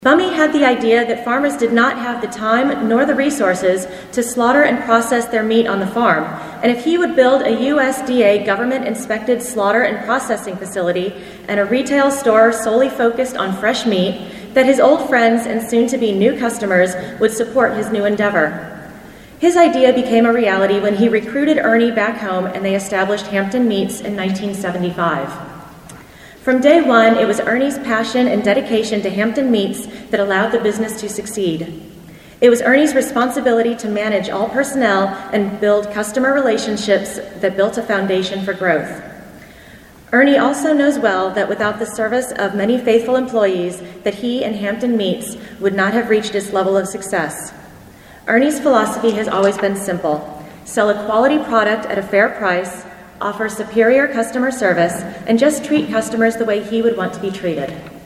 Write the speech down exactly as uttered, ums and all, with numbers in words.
Bummey had the idea that farmers did not have the time nor the resources to slaughter and process their meat on the farm, and if he would build a U S D A government-inspected slaughter and processing facility and a retail store solely focused on fresh meat, that his old friends and soon-to-be new customers would support his new endeavor. His idea became a reality when he recruited Ernie back home and they established Hampton Meats in nineteen seventy-five. From day one, it was Ernie's passion and dedication to Hampton Meats that allowed the business to succeed. It was Ernie's responsibility to manage all personnel and build customer relationships that built a foundation for growth. Ernie also knows well that without the service of many faithful employees, that he and Hampton Meats would not have reached this level of success. Ernie's philosophy has always been simple: sell a quality product at a fair price, offer superior customer service, and just treat customers the way he would want to be treated.